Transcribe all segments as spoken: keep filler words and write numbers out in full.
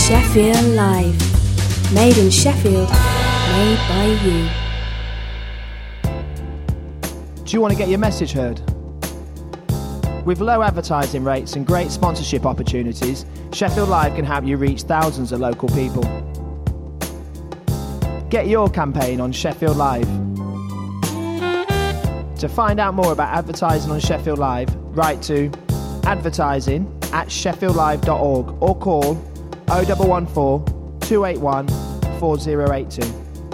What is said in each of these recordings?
Sheffield Live. Made in Sheffield, made by you. Do you want to get your message heard? With low advertising rates and great sponsorship opportunities, Sheffield Live can help you reach thousands of local people. Get your campaign on Sheffield Live. To find out more about advertising on Sheffield Live, write to advertising at sheffield live dot org or call oh one one four, two eight one, four oh eight two.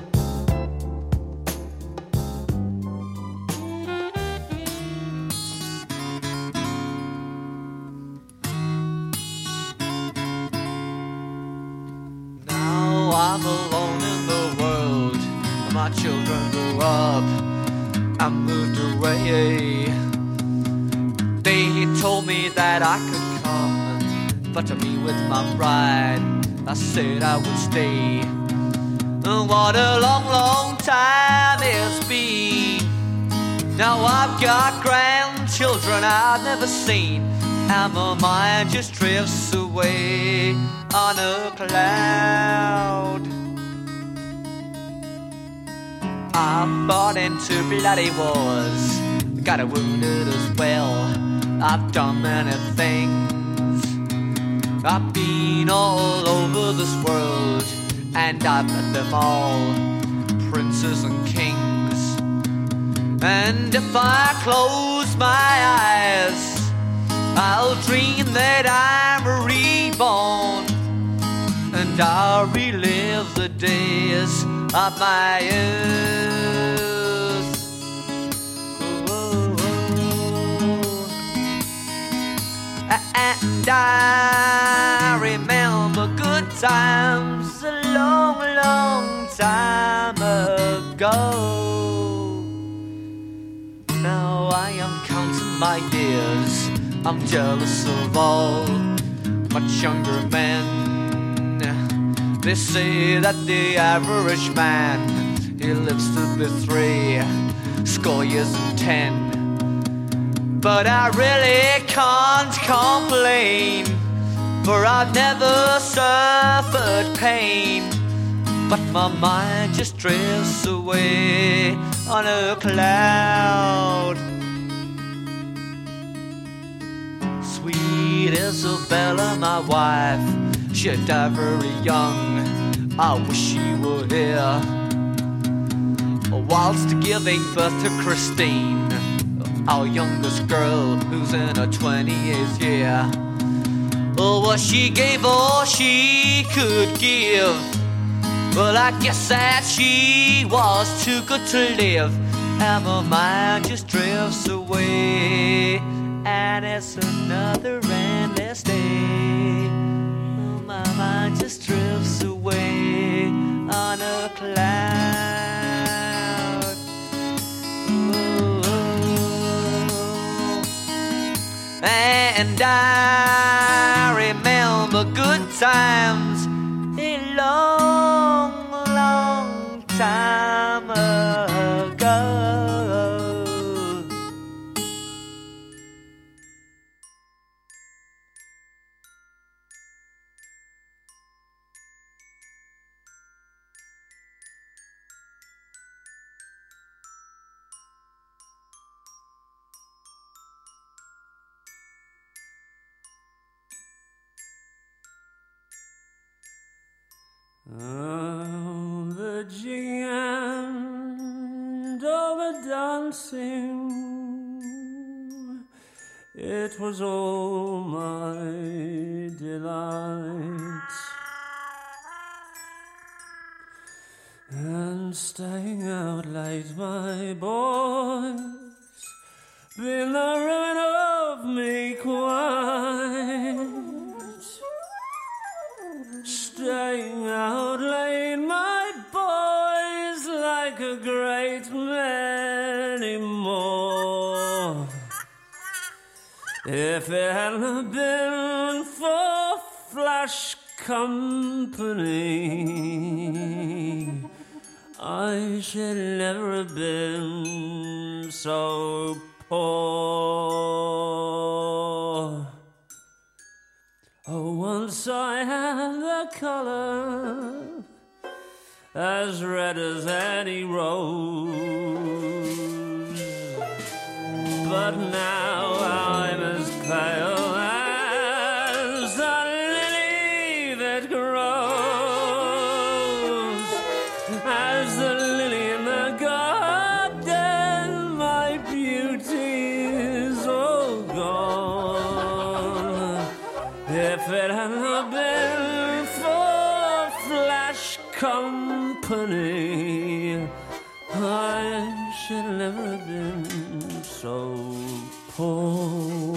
Now I'm alone in the world. My children grew up. I moved away. They told me that I could come, but to me with my bride, I said I would stay. What a long, long time it's been. Now I've got grandchildren I've never seen, and my mind just drifts away on a cloud. I've fought into bloody wars, got wounded as well. I've done many things. I've been all over this world, and I've met them all, princes and kings. And if I close my eyes, I'll dream that I'm reborn, and I'll relive the days of my youth. And I remember good times a long, long time ago. Now I am counting my years. I'm jealous of all much younger men. They say that the average man, he lives to be three score years and ten. But I really can't complain, for I've never suffered pain. But my mind just drifts away on a cloud. Sweet Isabella, my wife, she died very young. I wish she were here, whilst giving birth to Christine, our youngest girl, who's in her twenty-eighth year. Oh, well, she gave all she could give. Well, I guess that she was too good to live, and my mind just drifts away, and it's another endless day. Oh, my mind just drifts away on a cloud. And I remember good times a long, long time ago. Oh, the jing and all the dancing, it was all my delight. And staying out late, my boys, been the ruin of me quite. Staying out late, my boys, like a great many more. If it hadn't been for flash company, I should never have been so poor. Oh, once I had have the color as red as any rose, but now I'm as pale as the lily that grows, as the lily in the garden. My beauty is all gone. If it had not been for flash company, I should never have been so poor.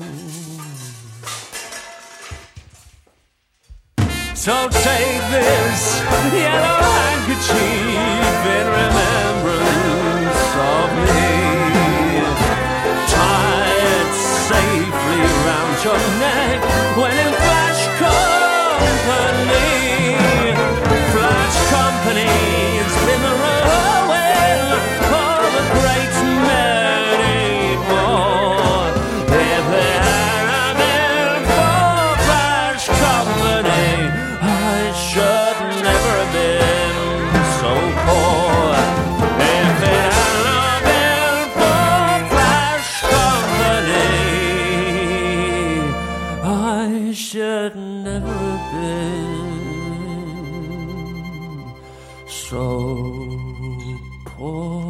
So take this yellow handkerchief in remembrance of me. Tie it safely round your neck when in flash company. Flash company, it's been the ruin of a great many more. If it hadn't been for flash company, I should never have been so poor. If it hadn't been for flash company, I should never have been so poor.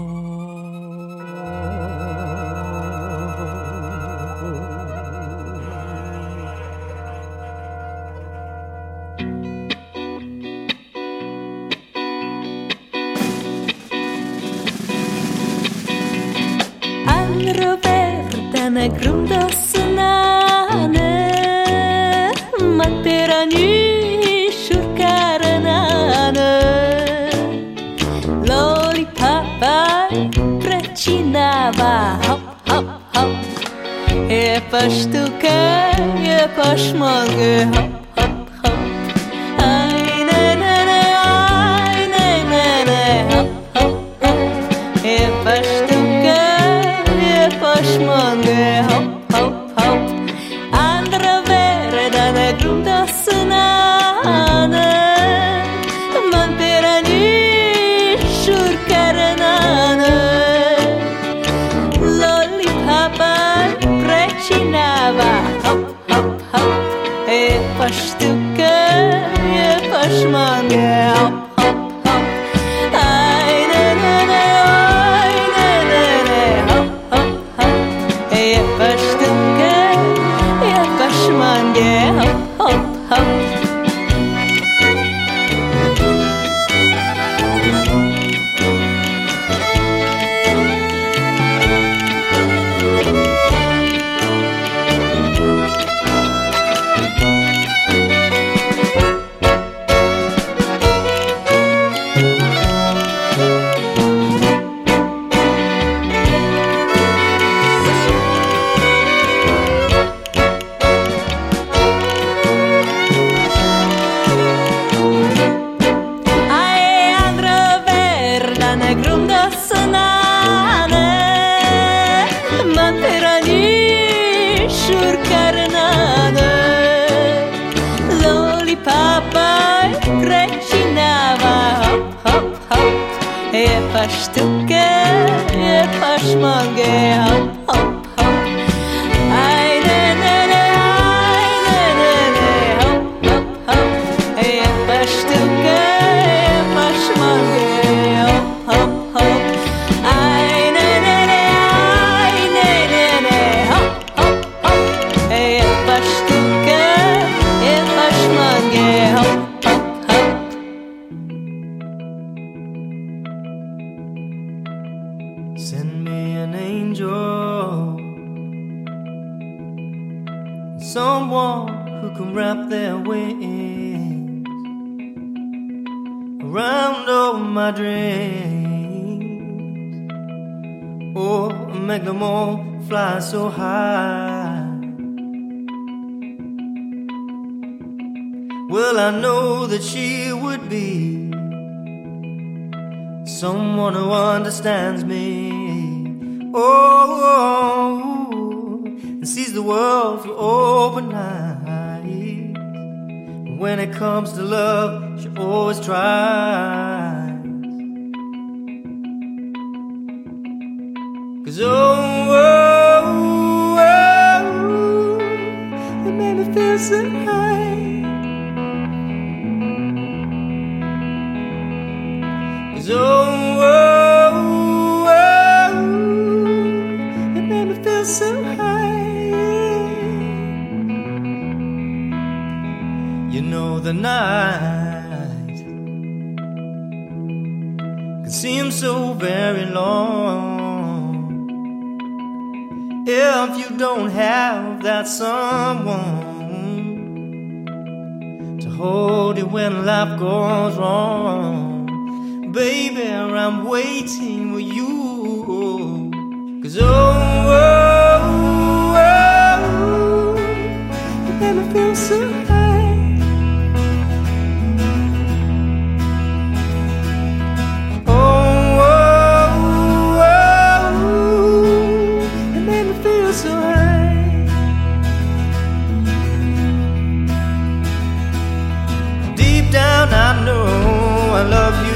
Andra verdana grundosnane Materani shurkaranane Lollipapa precinava hop hop hop E pastuka e pasmange hop hop hop Ai ne ne ne ai ne ne ne hop hop hop E pastuka Pashmange hop hop hop Andra verdana grundosnane Manterani shurkaranane Lollipapa precinava hop hop hop E pashtuka e pashmange hop hop hop Ai ne ne ne ai ne ne ne hop hop hop E pashtuka e pashmange hop hop hop Pashtuka e pashmange hop hop hop Ai ne ne ne ai ne ne ne hop hop hop E pashtuka e pashmange hop hop hop Ai ne ne ne ai ne ne ne hop hop hop E pashtuka e pashmange hop hop hop Send me an angel, someone who can wrap their wings around all my dreams, or make them all fly so high. Well, I know that she would be someone who understands me, oh, and sees the world through open eyes. when it comes to love, she always tries. 'Cause oh, oh, oh, it made me feel so high. 'Cause oh, oh, oh, it made me feel so high. You know the night can seem so very long if you don't have that someone to hold you when life goes wrong. Baby, I'm waiting for you. 'Cause oh, oh, oh, you made me feel so high. Oh, oh, oh, you made me feel so high. Deep down I know I love you.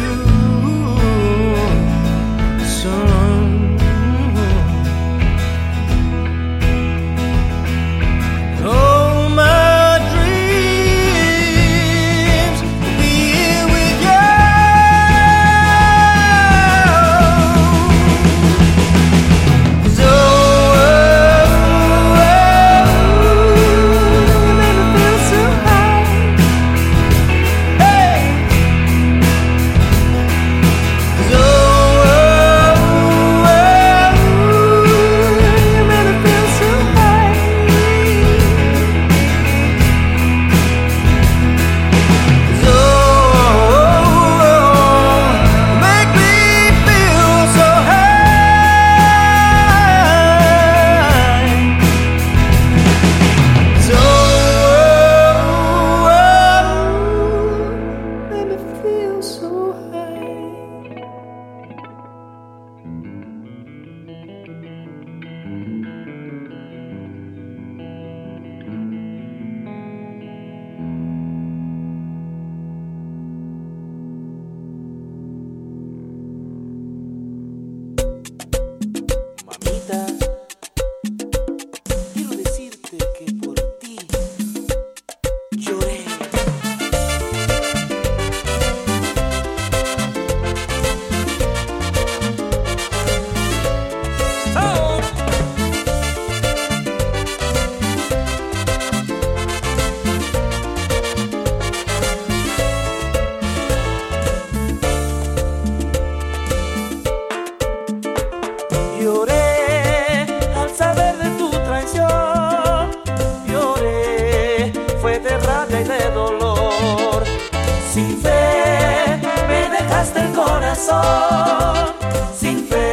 Sin fe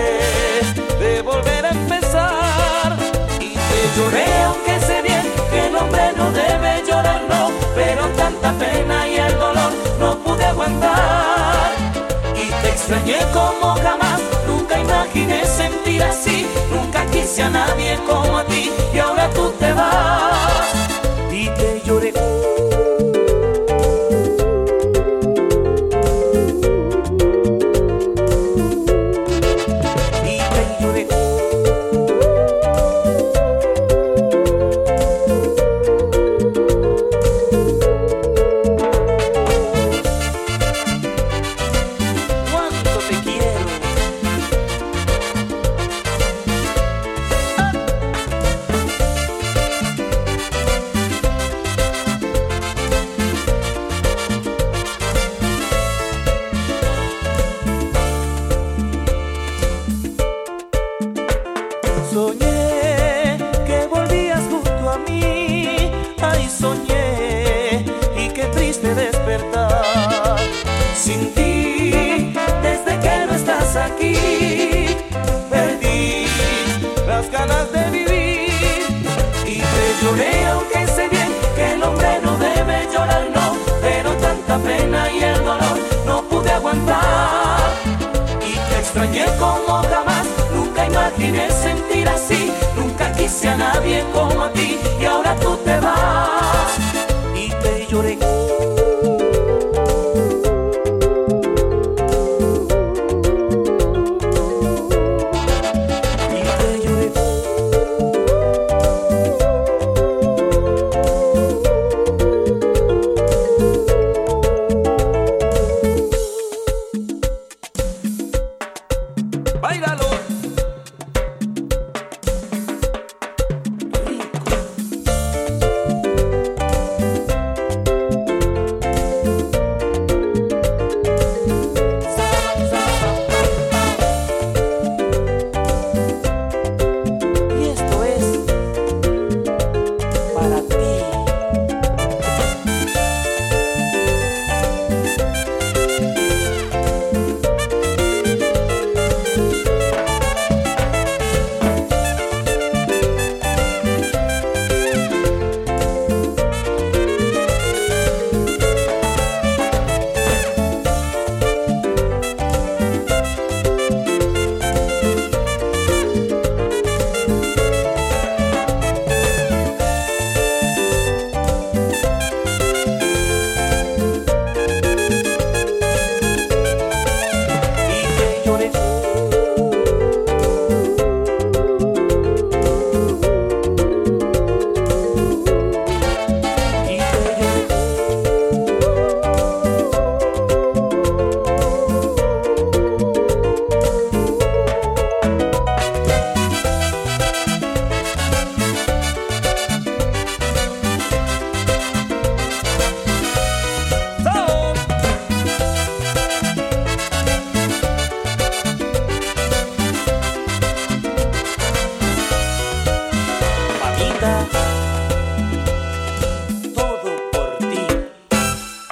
de volver a empezar, y te lloré aunque sé bien que el hombre no debe llorar, no, pero tanta pena y el dolor no pude aguantar, y te extrañé como jamás, nunca imaginé sentir así, nunca quise a nadie como a ti, y ahora tú te vas, y te lloré. Soñé que volvías junto a mí, ay soñé, y qué triste despertar sin ti, desde que no estás aquí, perdí las ganas de vivir, y te lloré aunque sé bien que el hombre no debe llorar, no, pero tanta pena y el dolor no pude aguantar, y te extrañé como jamás, nunca imaginé sentir así, nunca quise a nadie como a ti, y ahora tú te vas, y te lloré.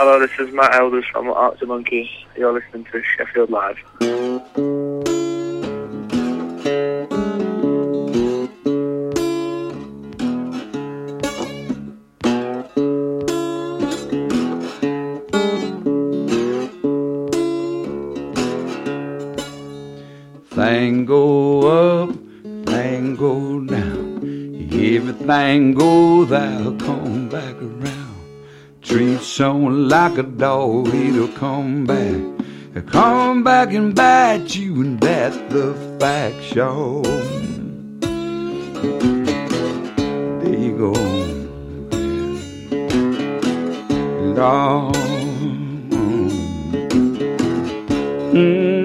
Hello, this is Matt Elders from Arctic Monkeys. You're listening to Sheffield Live. Thing go up, thing go down. Everything go, they'll come back around. Treat someone like a dog, it'll come back. He'll come back and bite you, and that's the fact, sure. There you go. Lord. Mm.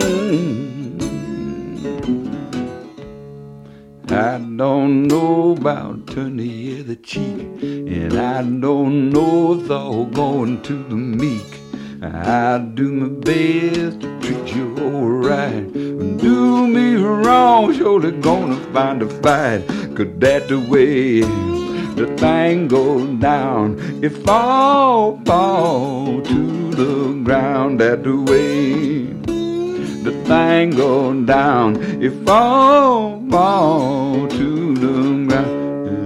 I don't know about turning the other cheek, and I don't know if they're going to the meek. I do my best to treat you alright. Do me wrong, surely gonna find a fight. 'Cause that's the way the thing goes down. It fall, fall to the ground. That's the way the thing goes down. It fall, fall to the ground.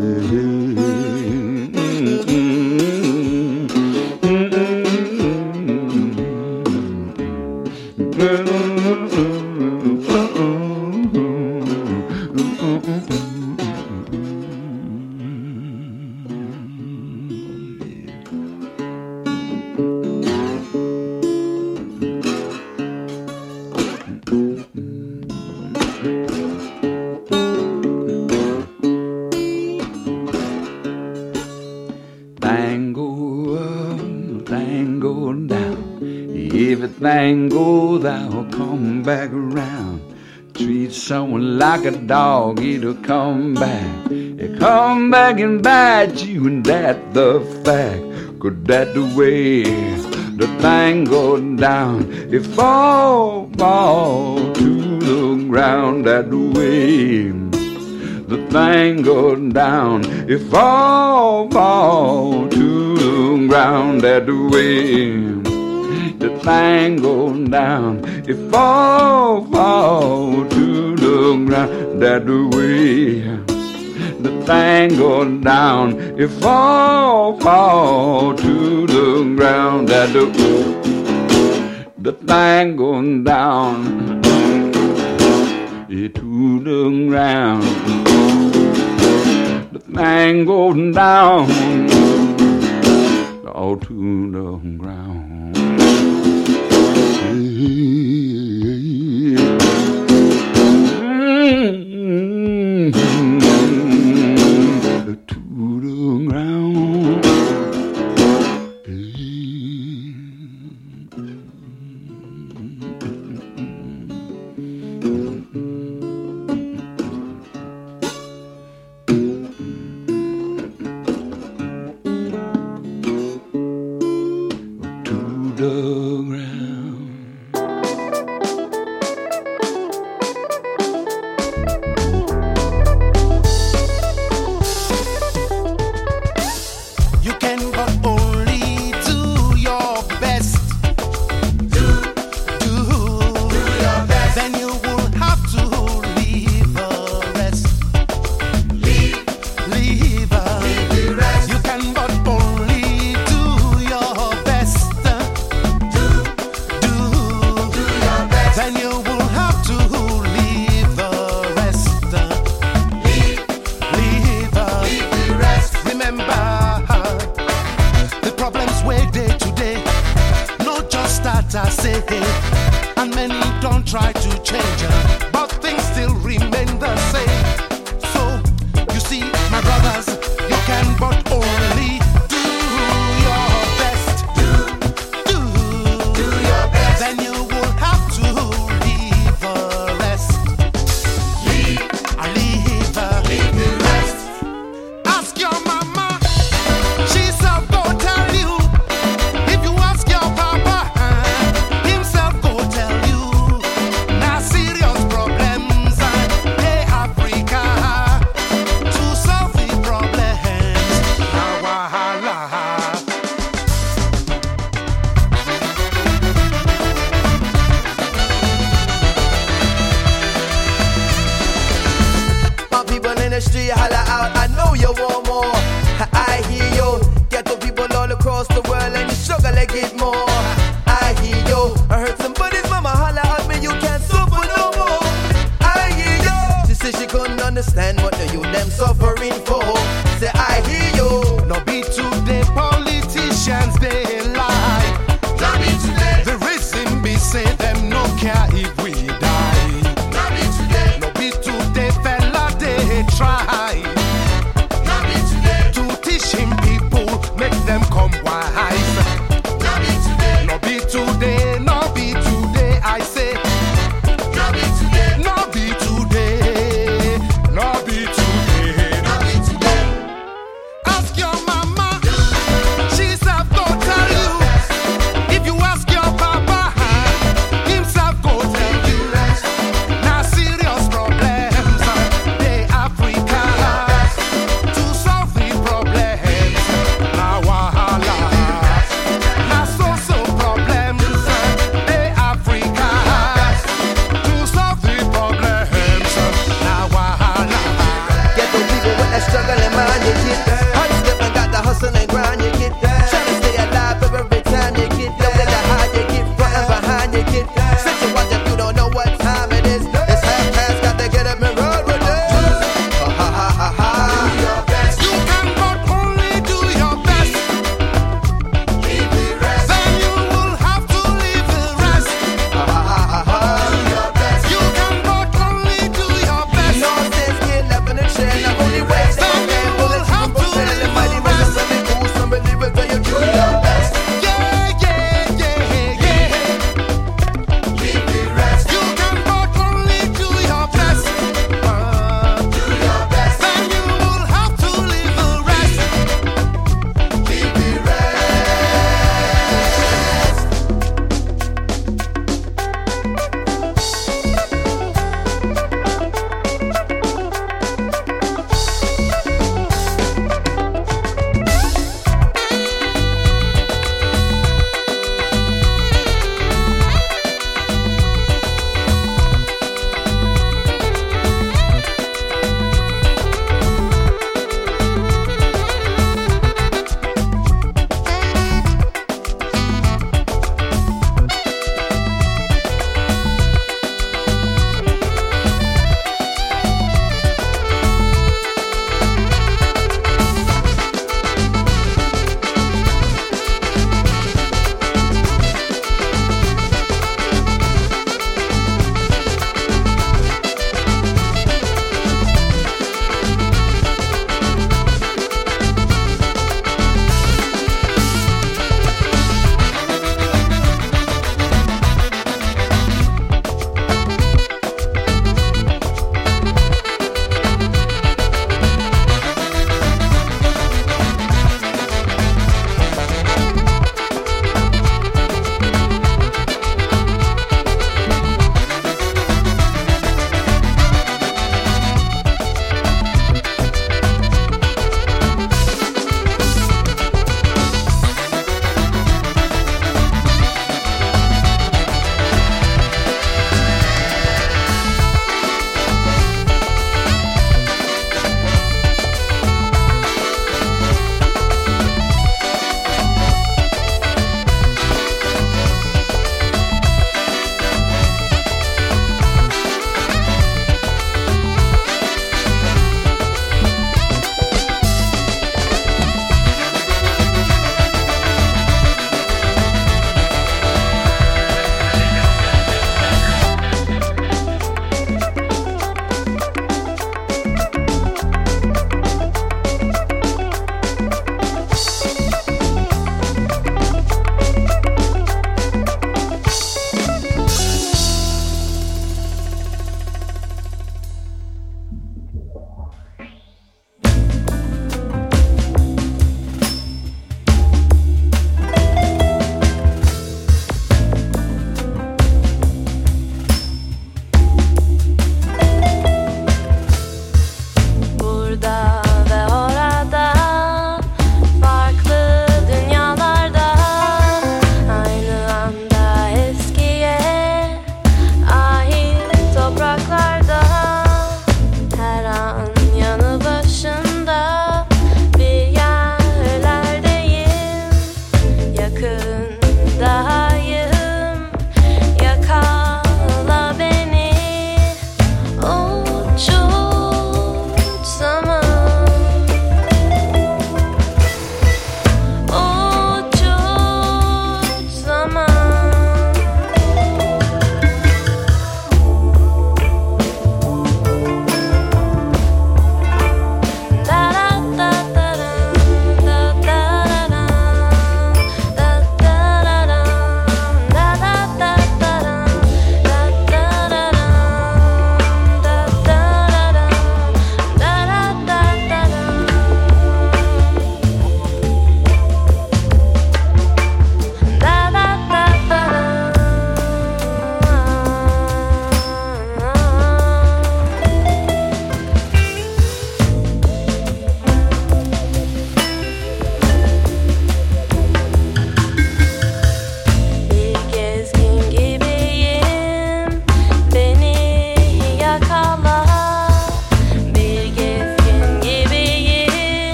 Everything go, thou come back around. Treat someone like a dog, it'll come back. It come back and bite you, and that's the fact. 'Cause that's the way the thing goes down. It fall, fall to the ground. That's the way the thing goes down. It fall, fall to the ground. That's the way the thing goes down. It fall, fall to the ground. That's the way the thing goes down. It fall, fall to the ground. That's the the thing goes down. It to the ground. The thing goes down. All to the ground. Africa. beg it more. I hear yo. I heard somebody's mama holler at me, you can't suffer no more. I hear yo. She said she couldn't understand what the youth them suffering for. Say I hear yo. No be today politicians they lie. No be today. The reason be say them no care if we die. No be today. No be today fella they try. No be today. To teach him people, make them come wise. No be today. No be today, no be today, I say. No be today. No be today, no be today. No be today.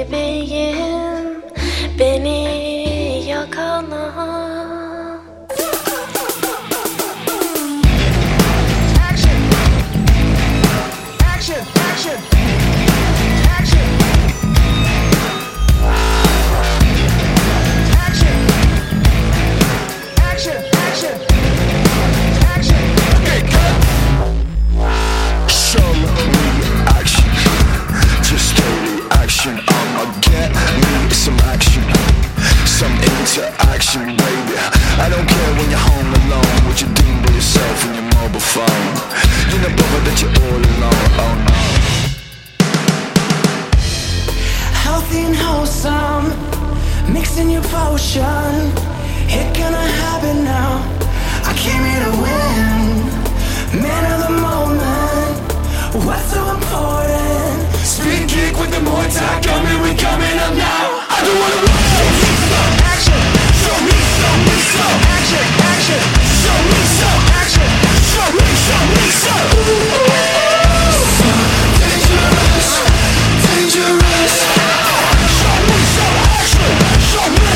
bebeğim, beni yakala. Action! Action! Action! Action! Action! Action! Action! Action! Okay, cut! Show me action, just daily action. I'ma get me some action, some interaction, baby. I don't care when you're home alone, what you doing by yourself on your mobile phone. You know, brother, that you're all alone. Oh no. Healthy and wholesome, mixing your potion. It gonna happen now. I came here to win, man of the moment. What's so important? Spin kick with the more time coming, we coming up now. I don't wanna wait. Action, show me, show me some action, action. Show me some action, show me, show me some. So dangerous, dangerous. Show me some action, show me.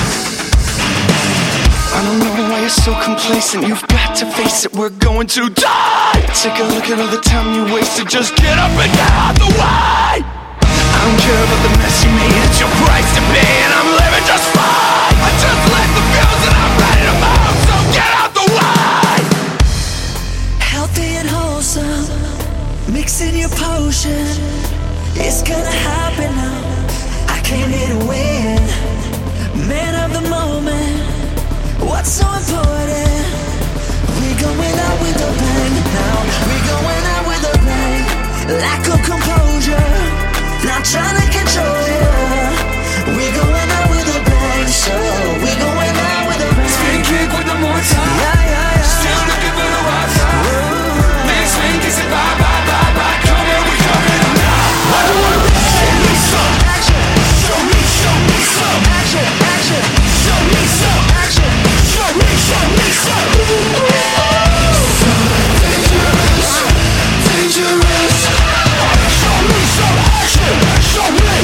I don't know why you're so complacent. You've got to face it, we're going to die. Take a look at all the time you wasted. Just get up and get out the way. I don't care about the mess you made. It's your price to pay, and I'm living just fine. I just left the fields and I'm ready to move. So get out the way. Healthy and wholesome, mixing your potion. It's gonna happen now. I came here to win, man of the moment. What's so important? We going out with a bang now. We going out with a bang. Lack of composure, not trying to control you. We going out with a bang, so we going out with a bang. Spin kick with the more time. Yeah, yeah, yeah. Still looking for the right side. Big swing, kiss it, bye, bye, bye, bye. Come on, we coming up now. I don't wanna show me some action. Show me, show me some action, action. Show me some action. Show me, show me some. So dangerous, dangerous. Show me some action. Show me.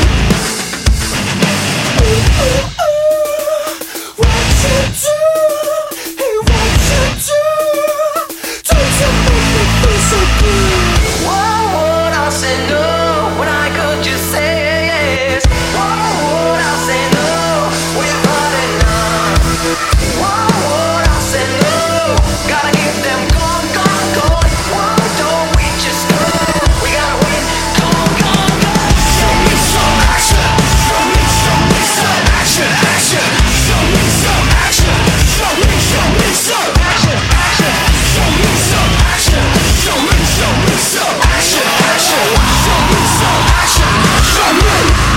Ooh, ooh, ooh. What you do? Hey, what you do? Don't you make me feel so good? Why would I say no when I could just say yes? Why would I say no without enough? Why would I say no? Gotta keep them gone, gone, gone. Why don't we just go? We gotta win, gone, gone, gone. Show me some action. Show me, show me some action, action. Show me some action. Show me, show me some action, action. Show me some action. Show me, show me some action, action. Show me some action. Show me.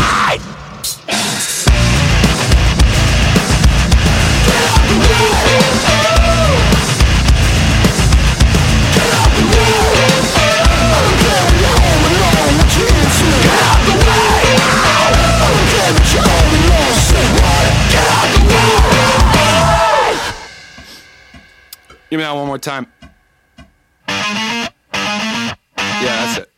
Give me that one more time. Yeah, that's it.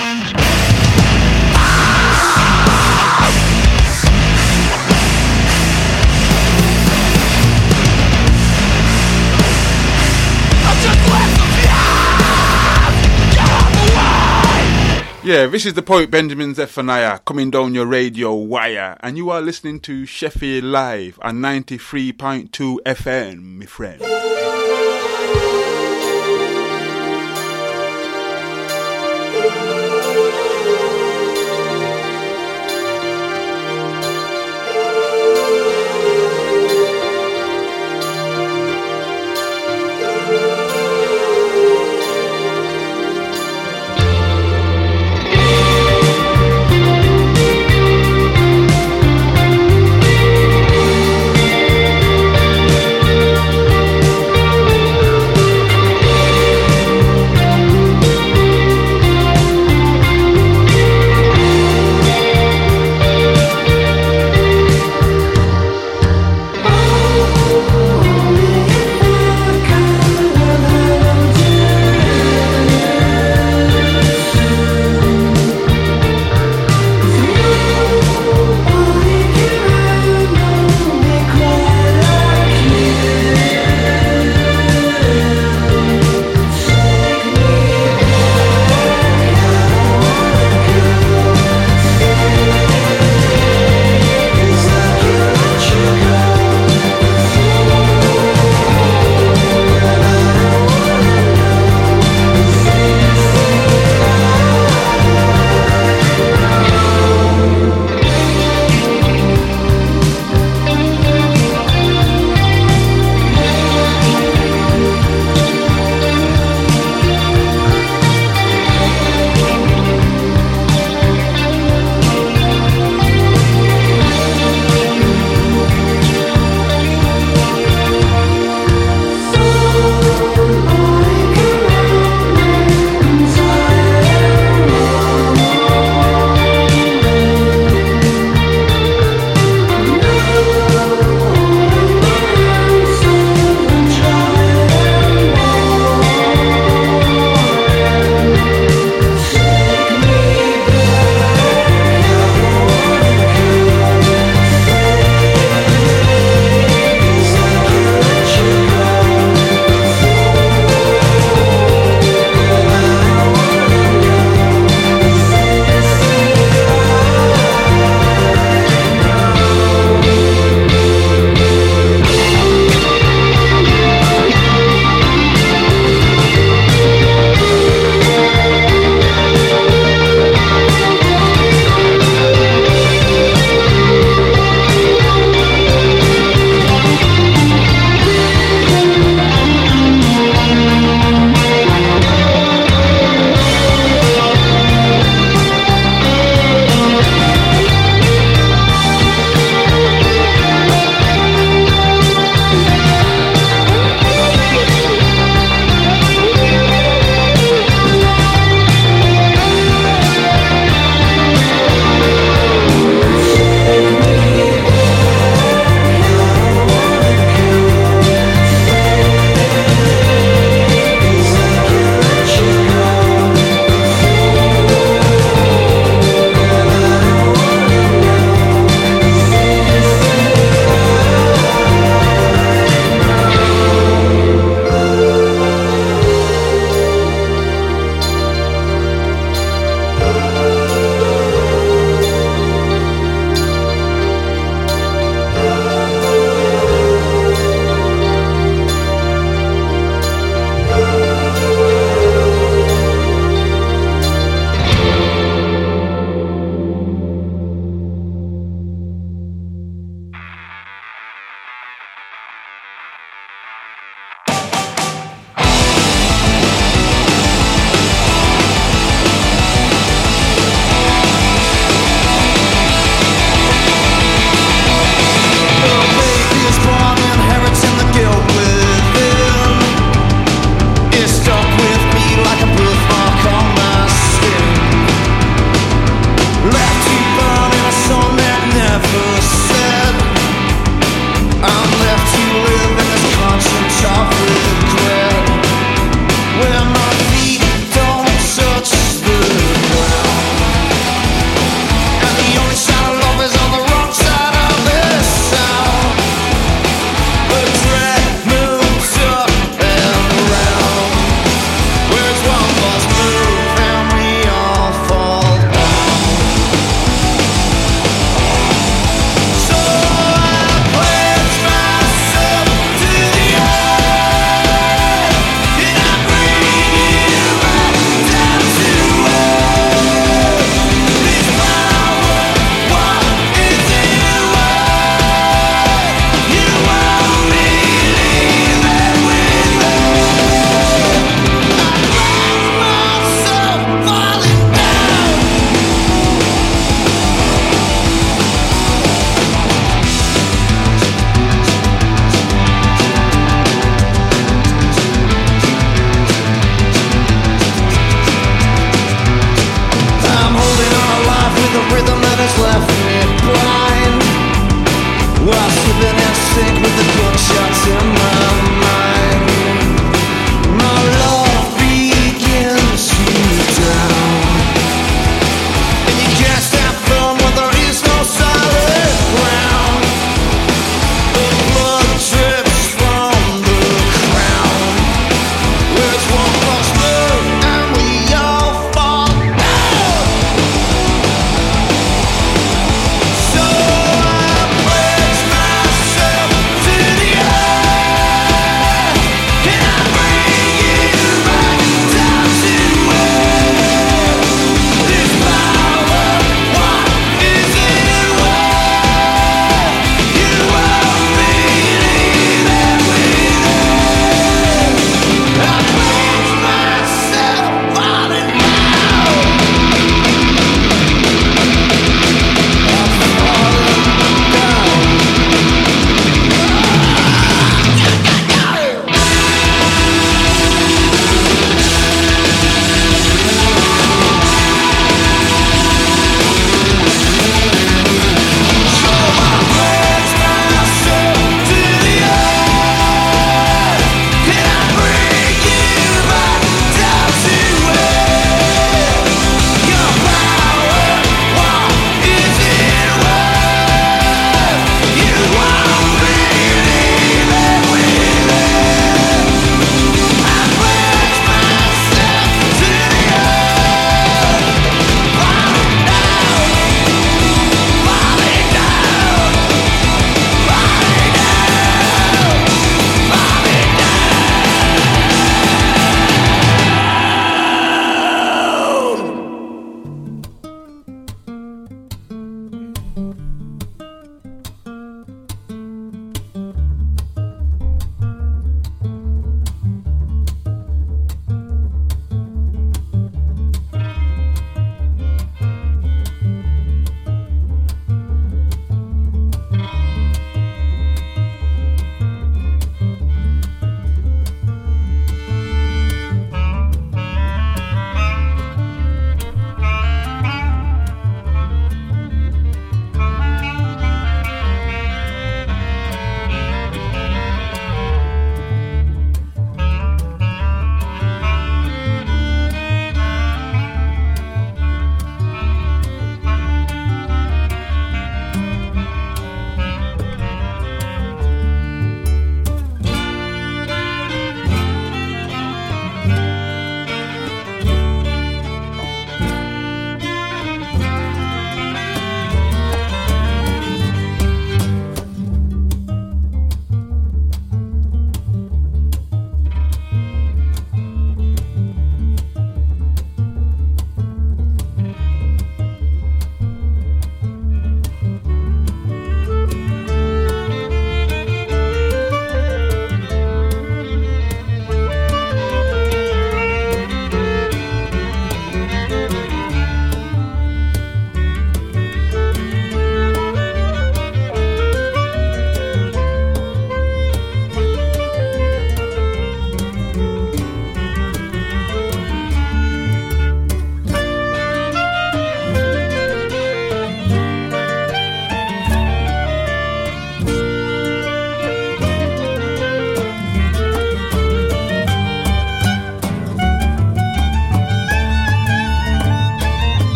Yeah, this is the poet Benjamin Zephaniah coming down your radio wire, and you are listening to Sheffield Live on ninety-three point two F M, my friend. Thank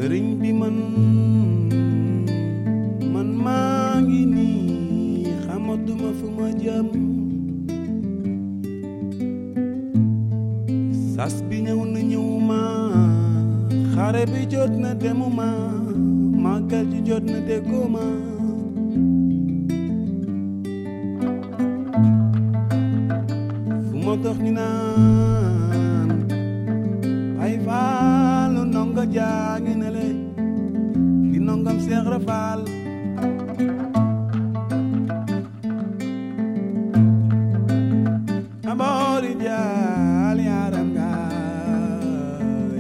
sëriñ bi man man maa ngi nii xamatuma fu ma jëm sas bi ñëw na ñëw ma xare bi jot na demuma màggal ji jot na dégguma fu ma dox ñu naan ay faalu ndongo jaa ngi ne le di ndongam Seex Ibra Faal aboori jaal yaaram gaay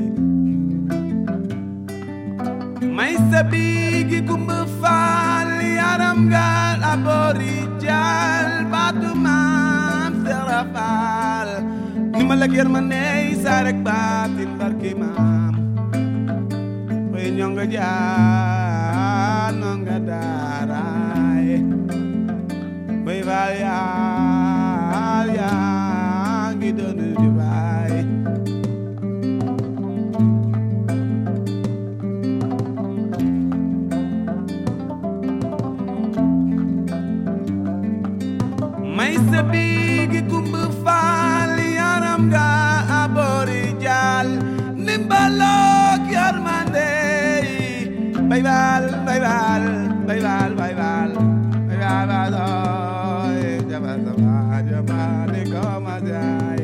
may sabigi kumba faal yaaram gaal aboori jaal baatu maam Seex Ibra Faal ni ma la ger ma ney saa rek baatin barke maam way ñonga jaar nonga daaraay way faal yaal yaa ngi doon di baay may sa biigi kumba faal yaram nga aboori jaal nimbalok yarmande bay baal bay baal bay baal bay baal bay baal oy jaba sama jaba de koma jay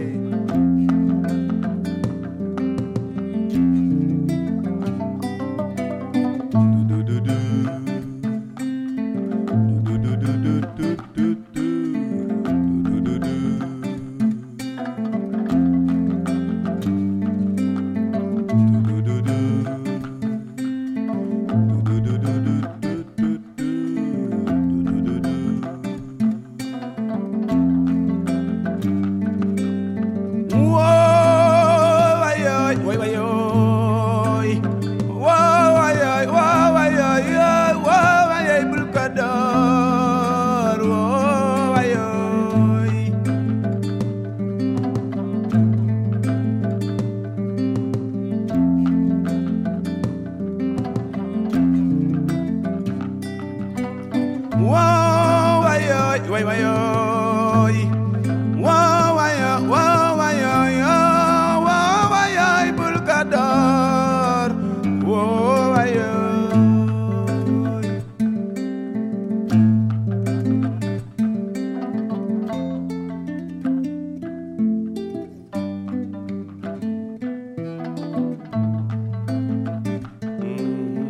du du du du du du du du du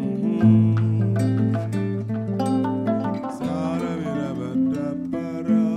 Para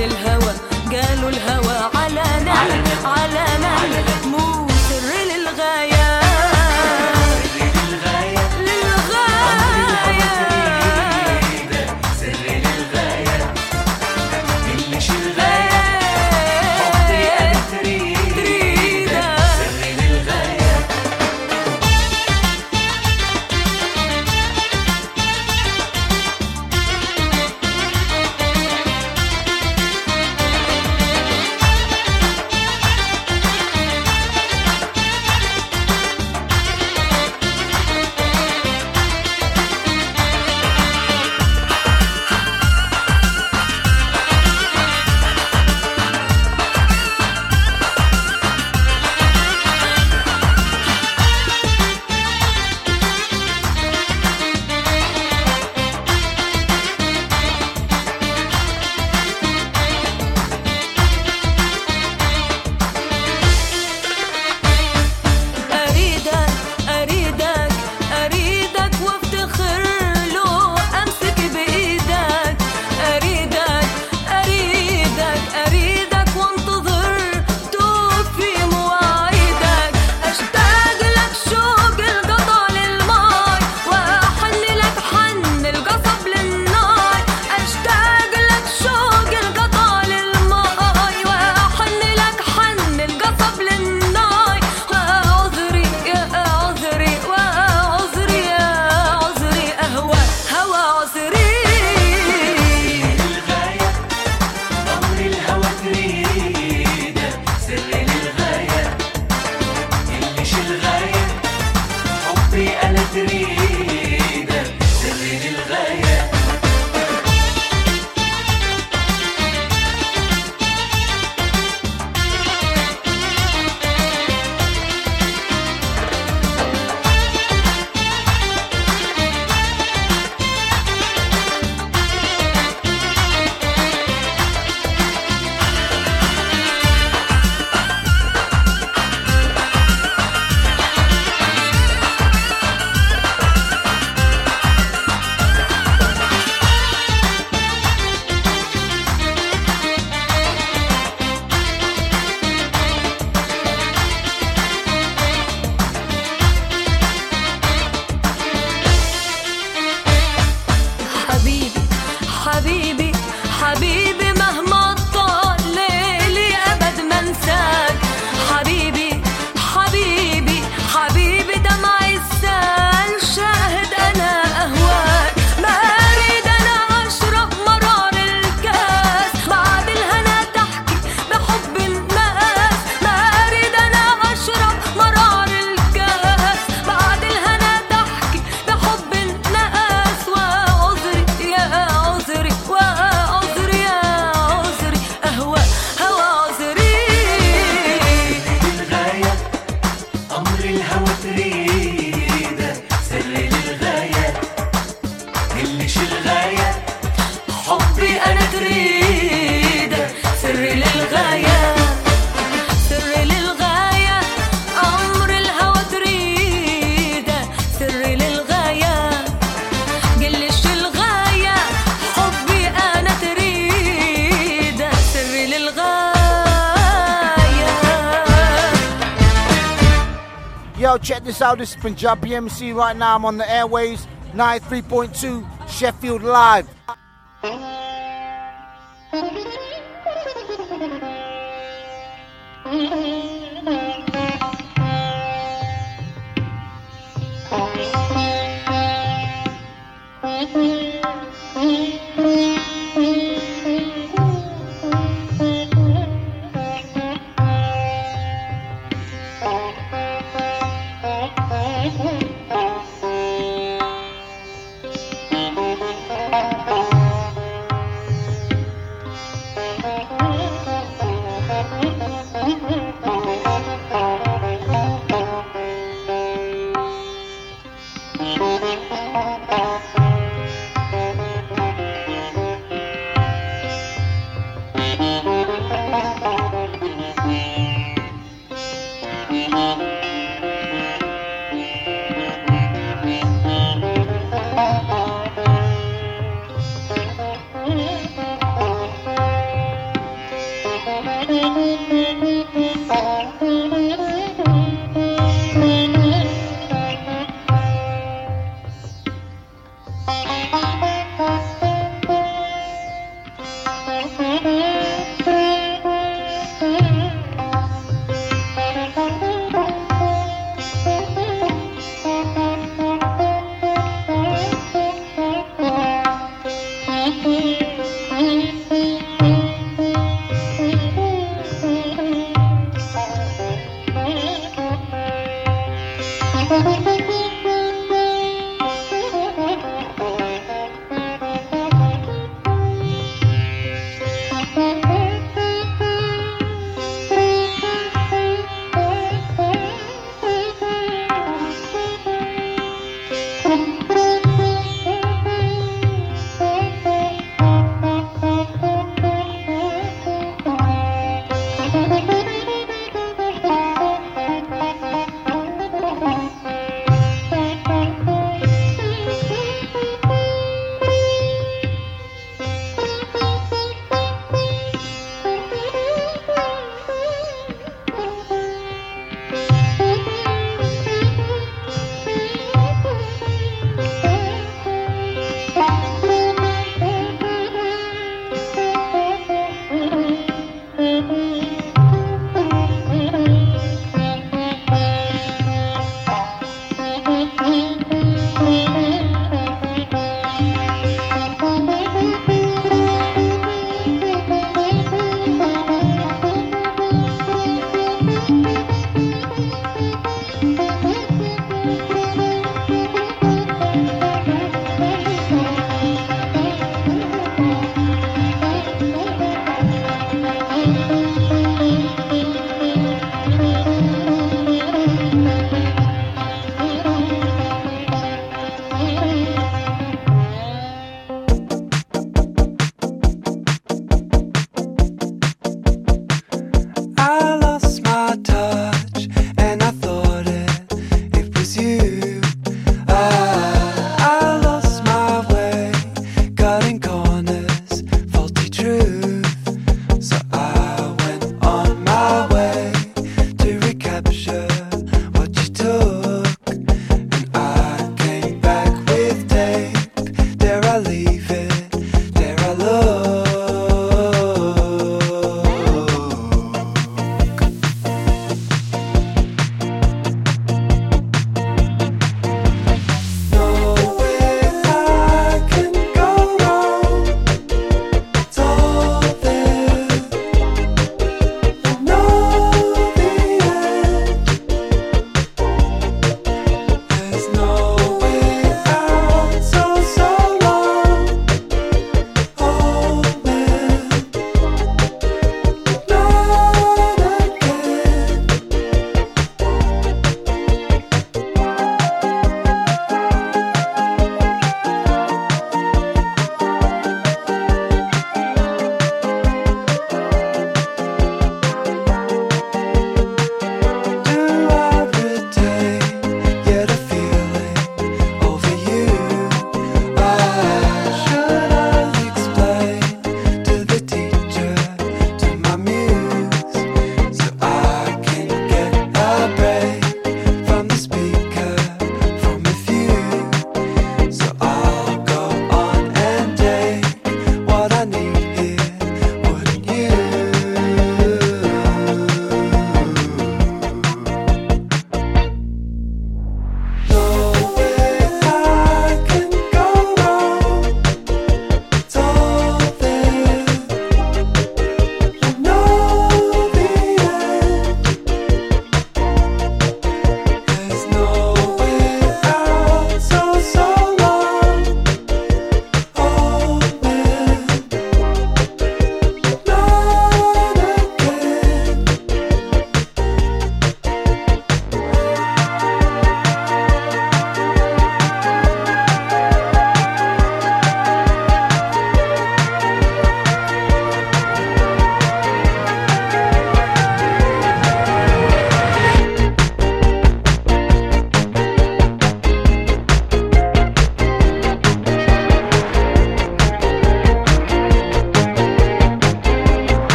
للهوى قالوا الهوى علنا علنا مو سر للغاية Yo, check this out. This is Punjabi M C right now. I'm on the airwaves, ninety-three point two Sheffield Live. Mm-hmm.